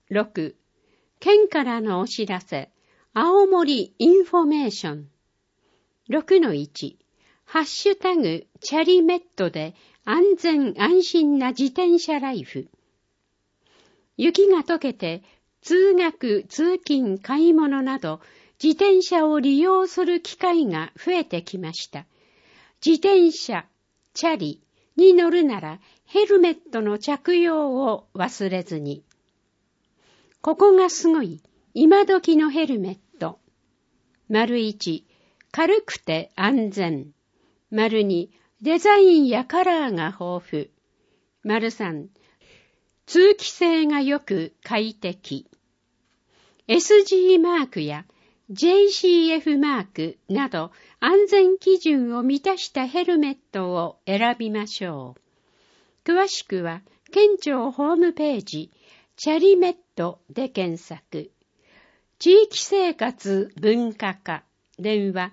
6、県からのお知らせ、青森インフォメーション。6-1、ハッシュタグチャリメットで安全安心な自転車ライフ。雪が溶けて通学、通勤、買い物など自転車を利用する機会が増えてきました。自転車、チャリに乗るならヘルメットの着用を忘れずに。ここがすごい今時のヘルメット。1、軽くて安全。2、デザインやカラーが豊富。3、通気性が良く快適。SG マークや JCF マークなど安全基準を満たしたヘルメットを選びましょう。詳しくは県庁ホームページチャリメットで検索。地域生活文化課電話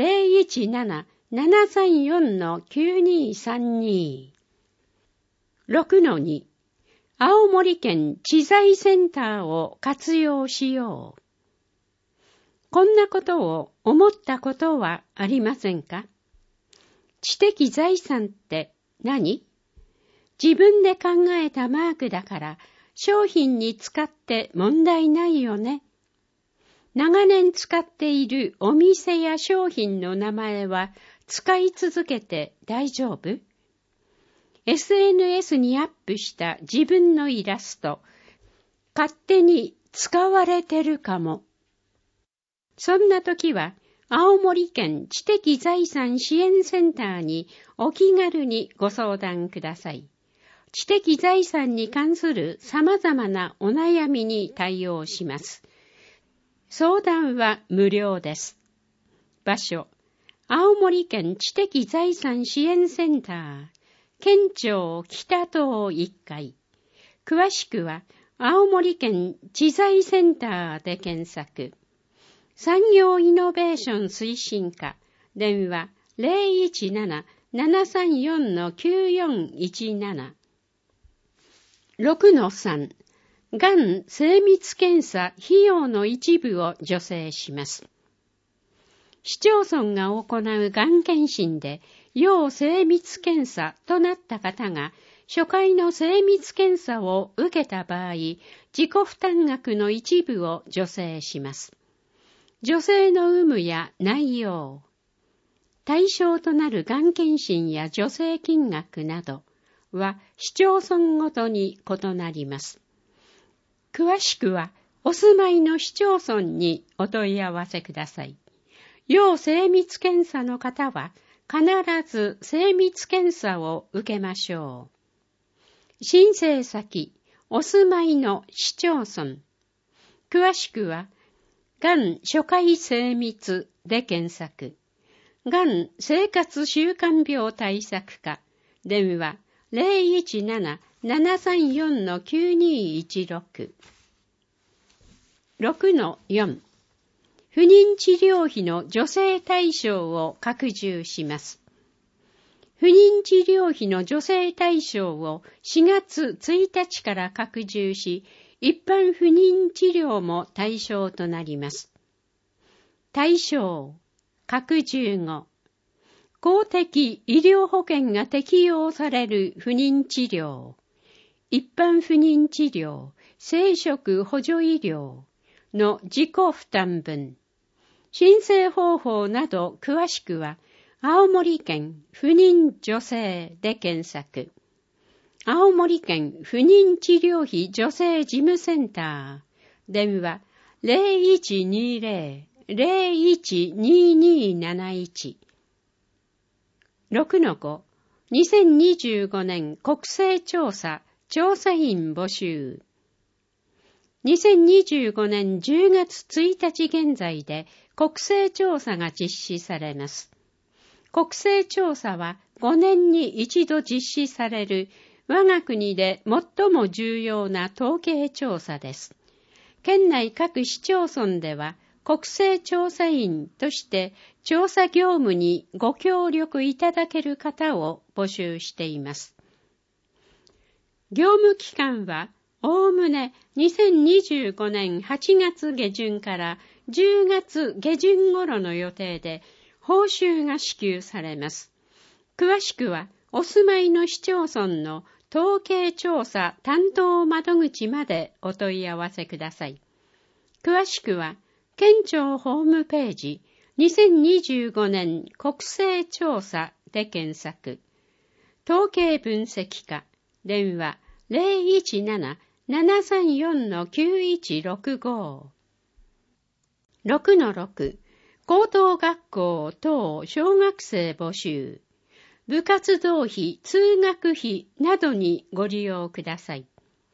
017-734-9232。6-2、青森県知財センターを活用しよう。こんなことを思ったことはありませんか？知的財産って何？自分で考えたマークだから商品に使って問題ないよね。長年使っているお店や商品の名前は使い続けて大丈夫？ SNS にアップした自分のイラスト、勝手に使われてるかも。そんな時は、青森県知的財産支援センターにお気軽にご相談ください。知的財産に関する様々なお悩みに対応します。相談は無料です。場所、青森県知的財産支援センター、県庁北棟1階。詳しくは、青森県知財センターで検索。産業イノベーション推進課、電話 017-734-9417。6-3、がん精密検査費用の一部を助成します。市町村が行うがん検診で要精密検査となった方が初回の精密検査を受けた場合、自己負担額の一部を助成します。助成の有無や内容、対象となるがん検診や助成金額などは市町村ごとに異なります。詳しくはお住まいの市町村にお問い合わせください。要精密検査の方は必ず精密検査を受けましょう。申請先、お住まいの市町村。詳しくはがん初回精密で検索。がん生活習慣病対策課、電話 017-734-9216。6-4、不妊治療費の助成対象を拡充します。不妊治療費の助成対象を4月1日から拡充し、一般不妊治療も対象となります。対象、拡充後、公的医療保険が適用される不妊治療、一般不妊治療、生殖補助医療の自己負担分、申請方法など詳しくは、青森県不妊助成で検索。青森県不妊治療費助成事務センター、電話 0120-012271。6-5、2025年国勢調査、調査員募集。2025年10月1日現在で国勢調査が実施されます。国勢調査は5年に一度実施される我が国で最も重要な統計調査です。県内各市町村では国勢調査員として調査業務にご協力いただける方を募集しています。業務期間はおおむね2025年8月下旬から10月下旬頃の予定で報酬が支給されます。詳しくはお住まいの市町村の統計調査担当窓口までお問い合わせください。詳しくは県庁ホームページ2025年国勢調査で検索。統計分析課電話 017-734-9165 6-6 高等学校等小学生募集部活動費、通学費などにご利用ください。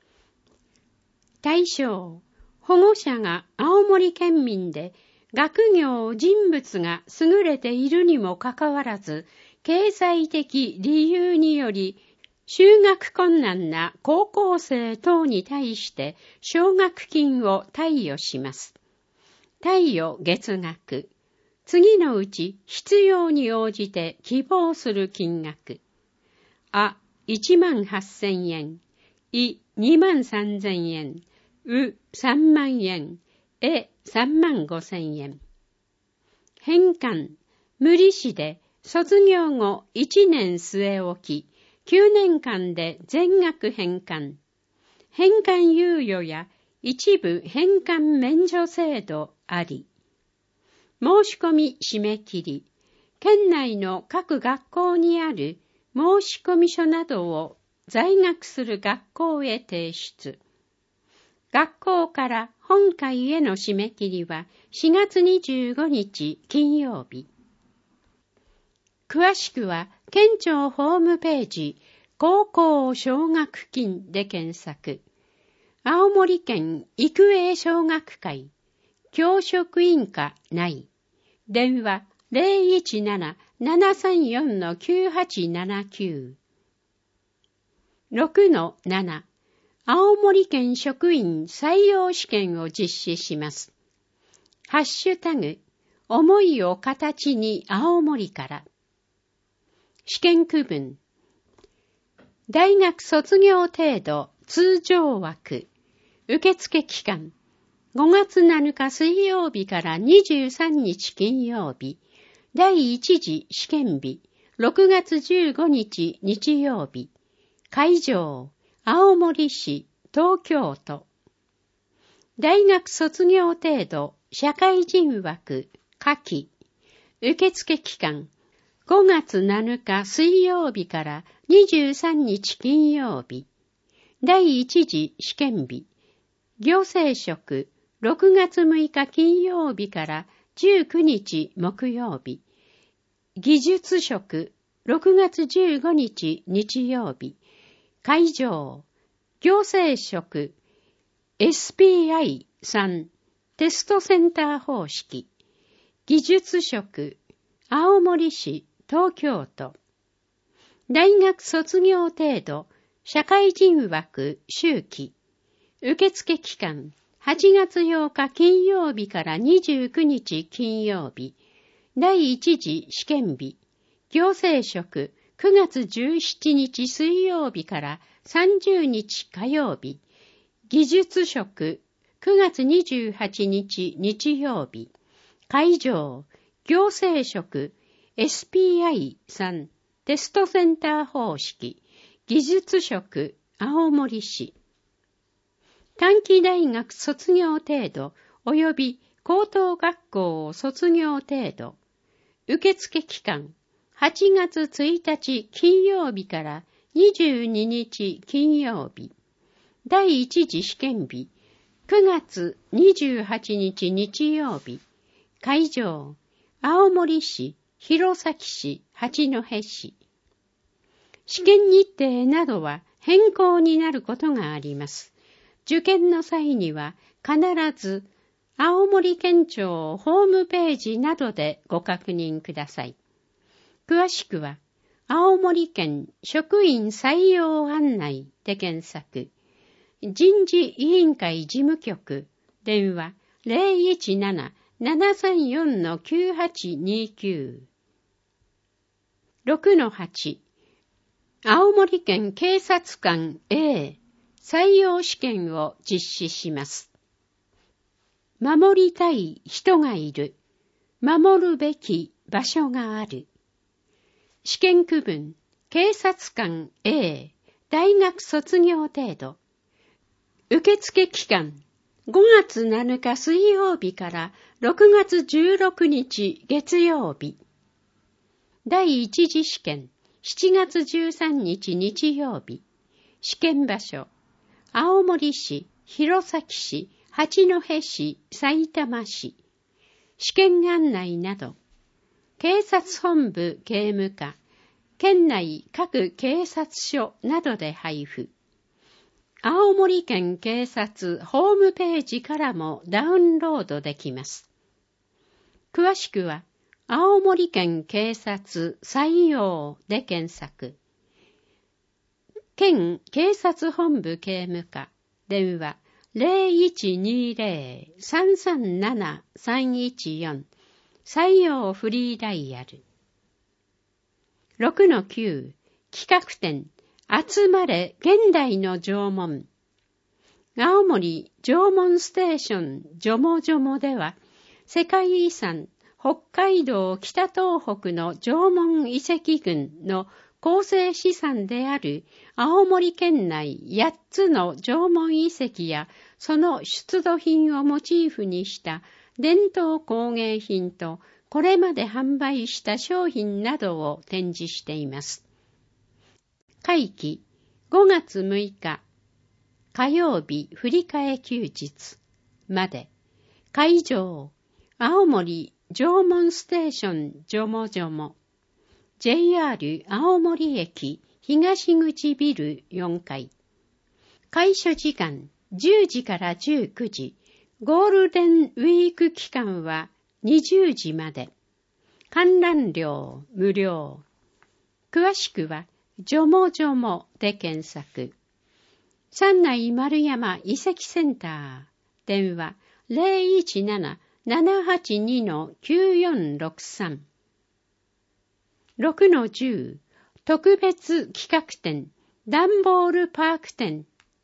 対象、保護者が青森県民で学業人物が優れているにもかかわらず、経済的理由により就学困難な高校生等に対して奨学金を貸与します。貸与月額。次のうち必要に応じて希望する金額。あ、18,000円。い、23,000円。う、3万円。え、35,000円。返還。無利子で卒業後1年据え置き、9年間で全額返還。返還猶予や一部返還免除制度あり。申し込み締め切り。県内の各学校にある申込書などを在学する学校へ提出。学校から本会への締め切りは4月25日金曜日。詳しくは県庁ホームページ高校奨学金で検索。青森県育英奨学会教職員課内電話 017-734-9879 6-7 青森県職員採用試験を実施します。ハッシュタグ思いを形に青森から試験区分大学卒業程度通常枠受付期間5月7日水曜日から23日金曜日第1次試験日6月15日日曜日会場青森市東京都大学卒業程度社会人枠夏季受付期間5月7日水曜日から23日金曜日第1次試験日行政職6月6日金曜日から19日木曜日技術職6月15日日曜日会場行政職 SPI3 テストセンター方式技術職青森市東京都大学卒業程度社会人枠秋季受付期間8月8日金曜日から29日金曜日第1次試験日行政職9月17日水曜日から30日火曜日技術職9月28日日曜日会場行政職 SPI3 テストセンター方式技術職青森市短期大学卒業程度及び高等学校卒業程度受付期間8月1日金曜日から22日金曜日第1次試験日9月28日日曜日会場青森市弘前市八戸市試験日程などは変更になることがあります。受験の際には必ず青森県庁ホームページなどでご確認ください。詳しくは青森県職員採用案内で検索。人事委員会事務局電話 017-734-9829 6-8 青森県警察官 A 採用試験を実施します。守りたい人がいる。守るべき場所がある。試験区分、警察官 A、大学卒業程度。受付期間、5月7日水曜日から6月16日月曜日。第一次試験、7月13日日曜日。試験場所、青森市、弘前市、八戸市、さいたま市。試験案内など、警察本部警務課、県内各警察署などで配布。青森県警察ホームページからもダウンロードできます。詳しくは、青森県警察採用で検索。県警察本部警務課、電話 0120-337-314 採用フリーダイヤル。6-9 企画展集まれ現代の縄文。青森縄文ステーションジョモジョモでは、世界遺産北海道北東北の縄文遺跡群の構成資産である青森県内8つの縄文遺跡やその出土品をモチーフにした伝統工芸品とこれまで販売した商品などを展示しています。会期5月6日火曜日振り替え休日まで。会場青森縄文ステーションジョモジョモ JR 青森駅東口ビル4階。開所時間10時から19時。ゴールデンウィーク期間は20時まで。観覧料無料。詳しくはジョモジョモで検索。山内丸山遺跡センター。電話 017-782-9463。6-10 特別企画展段ボールパーク展。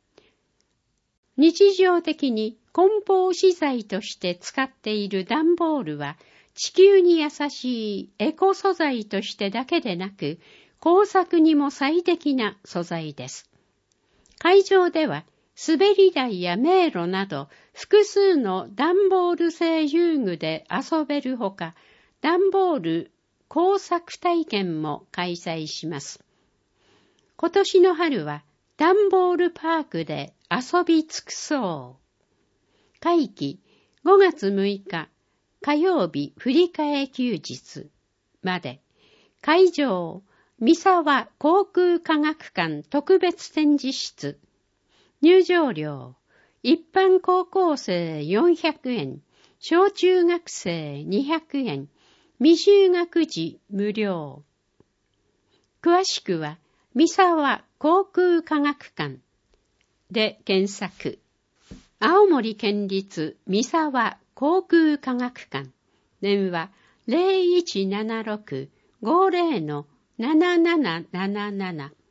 日常的に梱包資材として使っている段ボールは地球に優しいエコ素材としてだけでなく工作にも最適な素材です。会場では滑り台や迷路など複数の段ボール製遊具で遊べるほか、段ボール工作体験も開催します。今年の春は段ボールパークで遊び尽くそう。会期5月6日火曜日振り替え休日まで。会場三沢航空科学館特別展示室。入場料一般高校生400円、小中学生200円、未就学児無料。詳しくは三沢航空科学館で検索。青森県立三沢航空科学館。電話 0176-50-7777